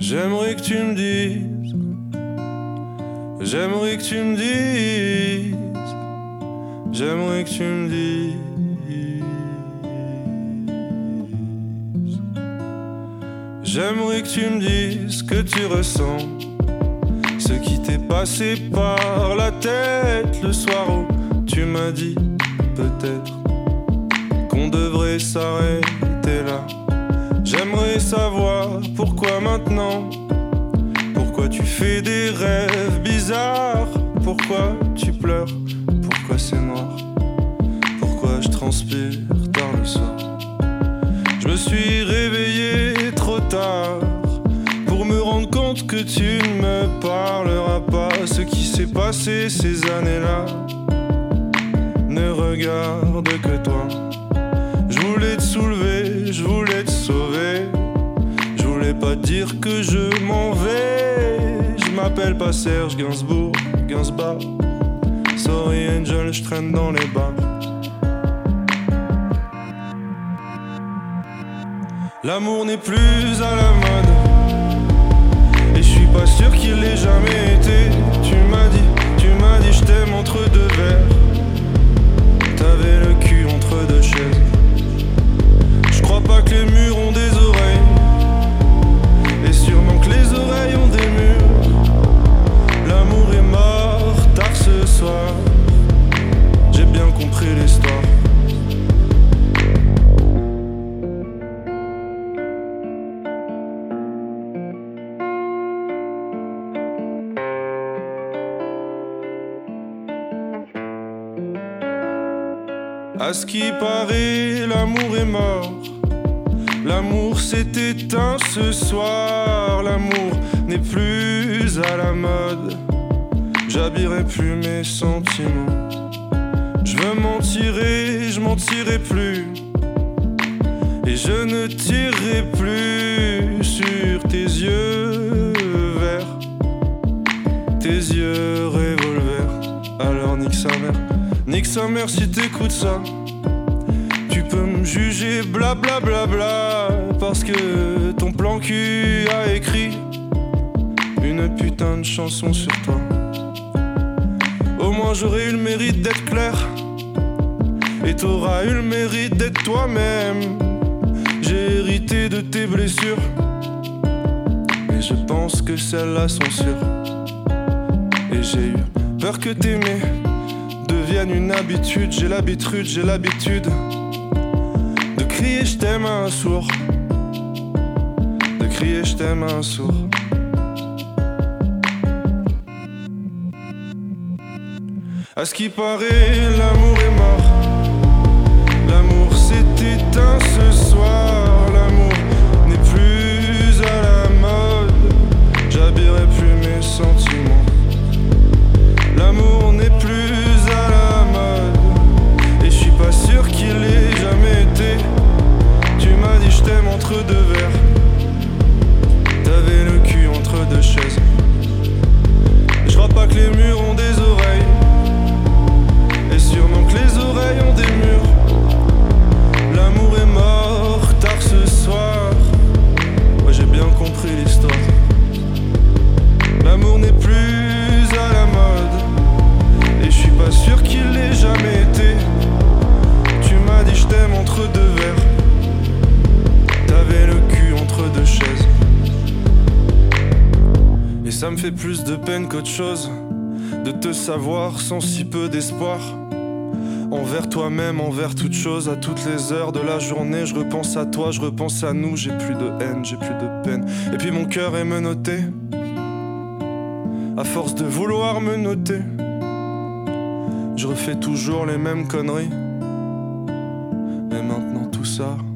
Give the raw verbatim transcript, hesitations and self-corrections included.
J'aimerais que tu me dises, j'aimerais que tu me dises, j'aimerais que tu me dises, j'aimerais que tu me dises ce que tu ressens, ce qui t'est passé par la tête le soir où tu m'as dit peut-être qu'on devrait s'arrêter là. J'aimerais savoir pourquoi maintenant, pourquoi tu fais des rêves bizarres, pourquoi tu pleures, pourquoi c'est noir, pourquoi je transpire tard le soir. Je me suis réveillé trop tard pour me rendre compte que tu ne me parleras pas. Ce qui s'est passé ces années-là ne regarde que toi. Je voulais te soulever, je voulais te sauver, je voulais pas dire que je m'en vais. Je m'appelle pas Serge Gainsbourg, Gainsbar. Sorry Angel, je traîne dans les bars. L'amour n'est plus à la mode, et je suis pas sûr qu'il l'ait jamais été. Tu m'as dit, tu m'as dit je t'aime entre deux verres. T'avais le cul entre deux chaises. Je crois pas que les murs ont des oreilles, et sûrement que les oreilles ont des murs. L'amour est mort tard ce soir, j'ai bien compris l'histoire. À ce qui paraît, l'amour est mort. L'amour s'est éteint ce soir. L'amour n'est plus à la mode. J'habillerai plus mes sentiments. Je veux m'en tirer, je m'en tirerai plus. Et je ne tirerai plus sur tes yeux verts, tes yeux revolver. Alors nique sa mère, nique sa mère si t'écoutes ça. Tu peux me juger blablabla bla bla, parce que ton plan cul a écrit une putain de chanson sur toi. Au moins j'aurais eu le mérite d'être clair, et t'auras eu le mérite d'être toi-même. J'ai hérité de tes blessures, et je pense que celles-là sont sûres. Et j'ai eu peur que t'aimer devienne une habitude. J'ai l'habitude, j'ai l'habitude de crier je t'aime à un sourd, de crier je t'aime à un sourd. À ce qui paraît, l'amour est mort. L'amour s'est éteint ce soir. L'amour n'est plus à la mode. J'habillerai plus mes sentiments. L'amour n'est plus à la mode, et je suis pas sûr qu'il ait jamais été. Tu m'as dit je t'aime entre deux verres. T'avais le cul entre deux chaises. Je crois pas que les murs ont des oreilles, et sûrement que les oreilles ont des murs. L'amour est mort tard ce soir. Ouais, j'ai bien compris l'histoire. L'amour n'est plus à la mode, et je suis pas sûr qu'il l'ait jamais été. Tu m'as dit je t'aime entre deux verres. T'avais le cul entre deux chaises. Et ça me fait plus de peine qu'autre chose de te savoir sans si peu d'espoir. Envers toi-même, envers toute chose, à toutes les heures de la journée, je repense à toi, je repense à nous. J'ai plus de haine, j'ai plus de peine. Et puis mon cœur est menotté, à force de vouloir me noter. Je refais toujours les mêmes conneries. Et maintenant tout ça